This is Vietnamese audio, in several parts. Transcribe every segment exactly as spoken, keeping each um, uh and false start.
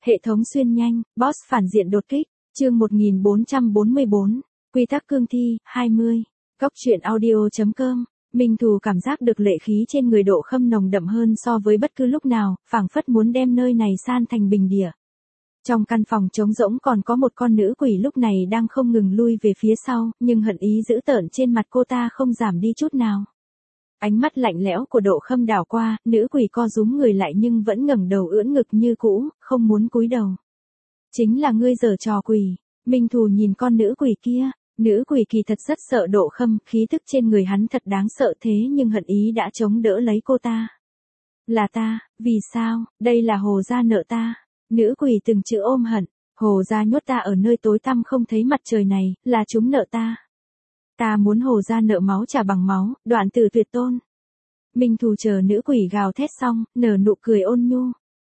Hệ thống xuyên nhanh, boss phản diện đột kích, chương một nghìn bốn trăm bốn mươi bốn, quy tắc cương thi, hai mươi. Cóc truyện audio.com, Minh Thù cảm giác được lệ khí trên người Độ Khâm nồng đậm hơn so với bất cứ lúc nào, phảng phất muốn đem nơi này san thành bình địa. Trong căn phòng trống rỗng còn có một con nữ quỷ lúc này đang không ngừng lui về phía sau, nhưng hận ý dữ tợn trên mặt cô ta không giảm đi chút nào. Ánh mắt lạnh lẽo của Độ Khâm đảo qua, nữ quỷ co rúm người lại nhưng vẫn ngẩng đầu ưỡn ngực như cũ, không muốn cúi đầu. Chính là ngươi giở trò quỷ. Minh Thù nhìn con nữ quỷ kia, nữ quỷ kỳ thật rất sợ Độ Khâm, khí thức trên người hắn thật đáng sợ thế nhưng hận ý đã chống đỡ lấy cô ta. Là ta, vì sao, đây là Hồ gia nợ ta. Nữ quỷ từng chữ ôm hận, Hồ gia nhốt ta ở nơi tối tăm không thấy mặt trời này, là chúng nợ ta. Ta muốn Hồ gia nợ máu trả bằng máu, đoạn tử tuyệt tôn. Minh Thù chờ nữ quỷ gào thét xong, nở nụ cười ôn nhu.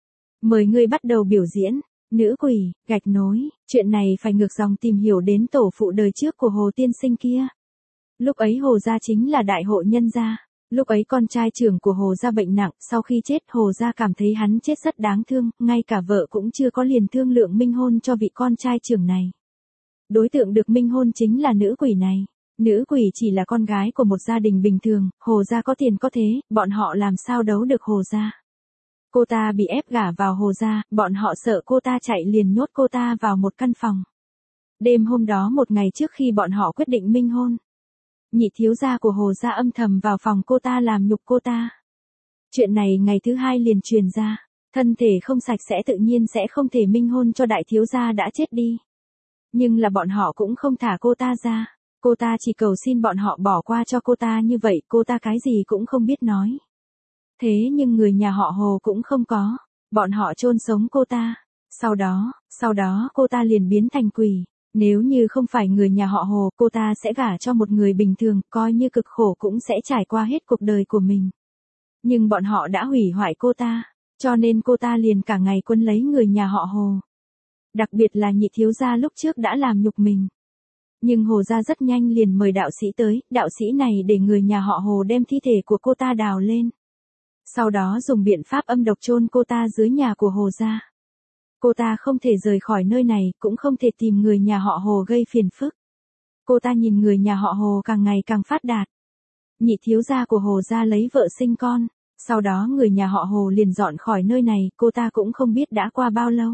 Mời ngươi bắt đầu biểu diễn. Nữ quỷ, gạch nối, chuyện này phải ngược dòng tìm hiểu đến tổ phụ đời trước của Hồ tiên sinh kia. Lúc ấy Hồ gia chính là đại hộ nhân gia. Lúc ấy con trai trưởng của Hồ gia bệnh nặng, sau khi chết Hồ gia cảm thấy hắn chết rất đáng thương, ngay cả vợ cũng chưa có liền thương lượng minh hôn cho vị con trai trưởng này. Đối tượng được minh hôn chính là nữ quỷ này. Nữ quỷ chỉ là con gái của một gia đình bình thường, Hồ gia có tiền có thế, bọn họ làm sao đấu được Hồ gia. Cô ta bị ép gả vào Hồ gia, bọn họ sợ cô ta chạy liền nhốt cô ta vào một căn phòng. Đêm hôm đó một ngày trước khi bọn họ quyết định minh hôn, nhị thiếu gia của Hồ gia âm thầm vào phòng cô ta làm nhục cô ta. Chuyện này ngày thứ hai liền truyền ra, thân thể không sạch sẽ tự nhiên sẽ không thể minh hôn cho đại thiếu gia đã chết đi. Nhưng là bọn họ cũng không thả cô ta ra, cô ta chỉ cầu xin bọn họ bỏ qua cho cô ta như vậy, cô ta cái gì cũng không biết nói. Thế nhưng người nhà họ Hồ cũng không có, bọn họ chôn sống cô ta. Sau đó, sau đó cô ta liền biến thành quỷ. Nếu như không phải người nhà họ Hồ, cô ta sẽ gả cho một người bình thường, coi như cực khổ cũng sẽ trải qua hết cuộc đời của mình. Nhưng bọn họ đã hủy hoại cô ta, cho nên cô ta liền cả ngày quấn lấy người nhà họ Hồ. Đặc biệt là nhị thiếu gia lúc trước đã làm nhục mình. Nhưng Hồ gia rất nhanh liền mời đạo sĩ tới, đạo sĩ này để người nhà họ Hồ đem thi thể của cô ta đào lên. Sau đó dùng biện pháp âm độc chôn cô ta dưới nhà của Hồ gia. Cô ta không thể rời khỏi nơi này, cũng không thể tìm người nhà họ Hồ gây phiền phức. Cô ta nhìn người nhà họ Hồ càng ngày càng phát đạt. Nhị thiếu gia của Hồ gia lấy vợ sinh con, sau đó người nhà họ Hồ liền dọn khỏi nơi này, cô ta cũng không biết đã qua bao lâu.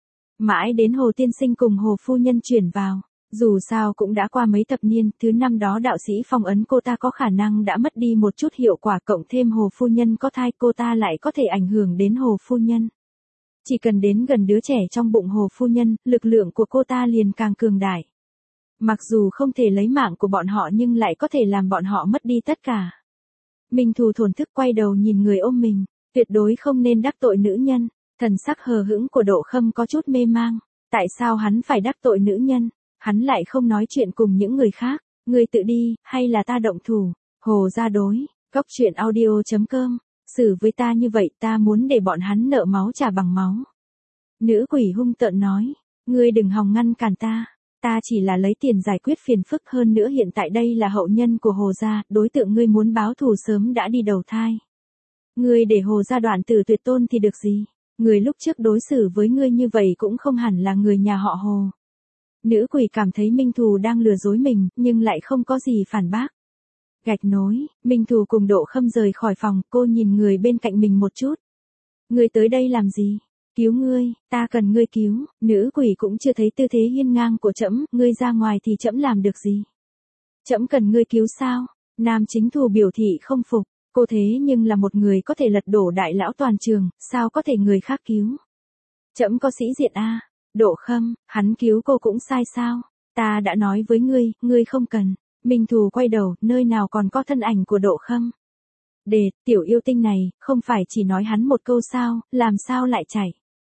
Mãi đến Hồ tiên sinh cùng Hồ phu nhân chuyển vào, dù sao cũng đã qua mấy thập niên, thứ năm đó đạo sĩ phong ấn cô ta có khả năng đã mất đi một chút hiệu quả, cộng thêm Hồ phu nhân có thai, cô ta lại có thể ảnh hưởng đến Hồ phu nhân. Chỉ cần đến gần đứa trẻ trong bụng Hồ phu nhân, lực lượng của cô ta liền càng cường đại. Mặc dù không thể lấy mạng của bọn họ nhưng lại có thể làm bọn họ mất đi tất cả. Minh Thù thổn thức quay đầu nhìn người ôm mình, tuyệt đối không nên đắc tội nữ nhân. Thần sắc hờ hững của Độ Khâm có chút mê mang, tại sao hắn phải đắc tội nữ nhân, hắn lại không nói chuyện cùng những người khác, người tự đi, hay là ta động thủ. Hồ gia đối, cóc truyện audio.com, xử với ta như vậy ta muốn để bọn hắn nợ máu trả bằng máu. Nữ quỷ hung tợn nói, ngươi đừng hòng ngăn cản ta, ta chỉ là lấy tiền giải quyết phiền phức, hơn nữa hiện tại đây là hậu nhân của Hồ gia, đối tượng ngươi muốn báo thù sớm đã đi đầu thai. Ngươi để Hồ gia đoạn tử tuyệt tôn thì được gì, người lúc trước đối xử với ngươi như vậy cũng không hẳn là người nhà họ Hồ. Nữ quỷ cảm thấy Minh Thù đang lừa dối mình, nhưng lại không có gì phản bác. Gạch nối, Minh Thù cùng Độ Khâm rời khỏi phòng, cô nhìn người bên cạnh mình một chút. Ngươi tới đây làm gì? Cứu ngươi, ta cần ngươi cứu. Nữ quỷ cũng chưa thấy tư thế hiên ngang của trẫm, ngươi ra ngoài thì trẫm làm được gì? Trẫm cần ngươi cứu sao? Nam chính Thù biểu thị không phục, cô thế nhưng là một người có thể lật đổ đại lão toàn trường, sao có thể người khác cứu? Trẫm có sĩ diện a. Độ Khâm, hắn cứu cô cũng sai sao? Ta đã nói với ngươi, ngươi không cần. Minh Thù quay đầu, nơi nào còn có thân ảnh của Độ Khâm. Đệt, tiểu yêu tinh này, không phải chỉ nói hắn một câu sao, làm sao lại chạy.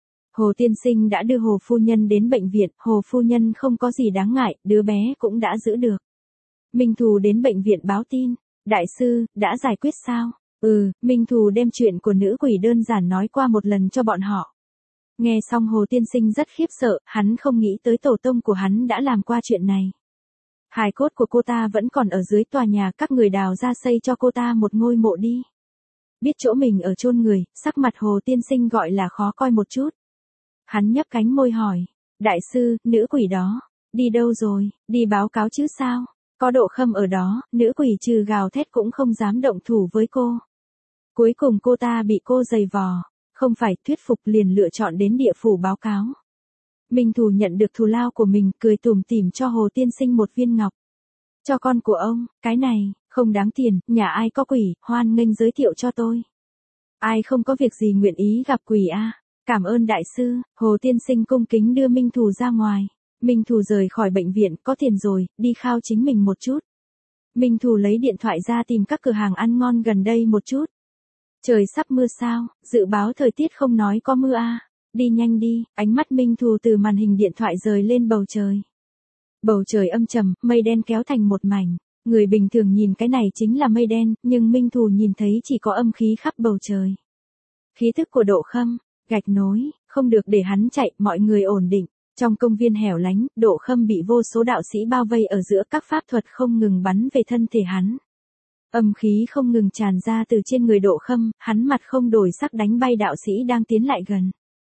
Hồ tiên sinh đã đưa Hồ phu nhân đến bệnh viện, Hồ phu nhân không có gì đáng ngại, đứa bé cũng đã giữ được. Minh Thù đến bệnh viện báo tin, đại sư, đã giải quyết sao? Ừ, Minh Thù đem chuyện của nữ quỷ đơn giản nói qua một lần cho bọn họ. Nghe xong Hồ tiên sinh rất khiếp sợ, hắn không nghĩ tới tổ tông của hắn đã làm qua chuyện này. Hài cốt của cô ta vẫn còn ở dưới tòa nhà, các người đào ra xây cho cô ta một ngôi mộ đi. Biết chỗ mình ở chôn người, sắc mặt Hồ tiên sinh gọi là khó coi một chút. Hắn nhấp cánh môi hỏi. Đại sư, nữ quỷ đó, đi đâu rồi, đi báo cáo chứ sao? Có Độ Khâm ở đó, nữ quỷ trừ gào thét cũng không dám động thủ với cô. Cuối cùng cô ta bị cô giày vò, không phải thuyết phục liền lựa chọn đến địa phủ báo cáo. Minh Thù nhận được thù lao của mình, cười tủm tỉm cho Hồ tiên sinh một viên ngọc. Cho con của ông, cái này, không đáng tiền, nhà ai có quỷ, hoan nghênh giới thiệu cho tôi. Ai không có việc gì nguyện ý gặp quỷ a? Cảm ơn đại sư. Hồ tiên sinh cung kính đưa Minh Thù ra ngoài. Minh Thù rời khỏi bệnh viện, có tiền rồi, đi khao chính mình một chút. Minh Thù lấy điện thoại ra tìm các cửa hàng ăn ngon gần đây một chút. Trời sắp mưa sao, dự báo thời tiết không nói có mưa a. Đi nhanh đi, ánh mắt Minh Thù từ màn hình điện thoại rời lên bầu trời. Bầu trời âm trầm, mây đen kéo thành một mảnh. Người bình thường nhìn cái này chính là mây đen, nhưng Minh Thù nhìn thấy chỉ có âm khí khắp bầu trời. Khí thức của Độ Khâm, gạch nối, không được để hắn chạy, mọi người ổn định. Trong công viên hẻo lánh, Độ Khâm bị vô số đạo sĩ bao vây ở giữa, các pháp thuật không ngừng bắn về thân thể hắn. Âm khí không ngừng tràn ra từ trên người Độ Khâm, hắn mặt không đổi sắc đánh bay đạo sĩ đang tiến lại gần.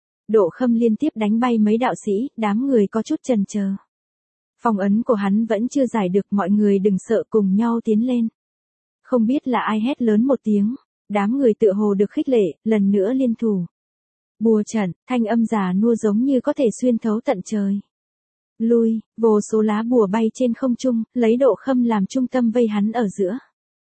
Độ Khâm liên tiếp đánh bay mấy đạo sĩ, đám người có chút chần chờ. Phong ấn của hắn vẫn chưa giải được, mọi người đừng sợ, cùng nhau tiến lên. Không biết là ai hét lớn một tiếng, đám người tựa hồ được khích lệ, lần nữa liên thủ. Bùa trận, thanh âm già nua giống như có thể xuyên thấu tận trời. Lui, vô số lá bùa bay trên không trung, lấy Độ Khâm làm trung tâm vây hắn ở giữa.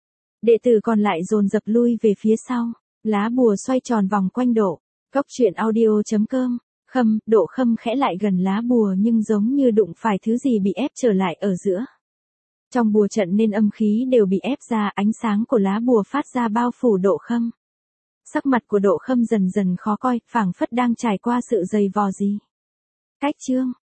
Đệ tử còn lại dồn dập lui về phía sau, lá bùa xoay tròn vòng quanh Độ. Cốc truyện audio chấm com. Khâm, Độ Khâm khẽ lại gần lá bùa nhưng giống như đụng phải thứ gì bị ép trở lại ở giữa. Trong bùa trận nên âm khí đều bị ép ra, ánh sáng của lá bùa phát ra bao phủ Độ Khâm. Sắc mặt của Độ Khâm dần dần khó coi, phảng phất đang trải qua sự dày vò gì. Cách chương.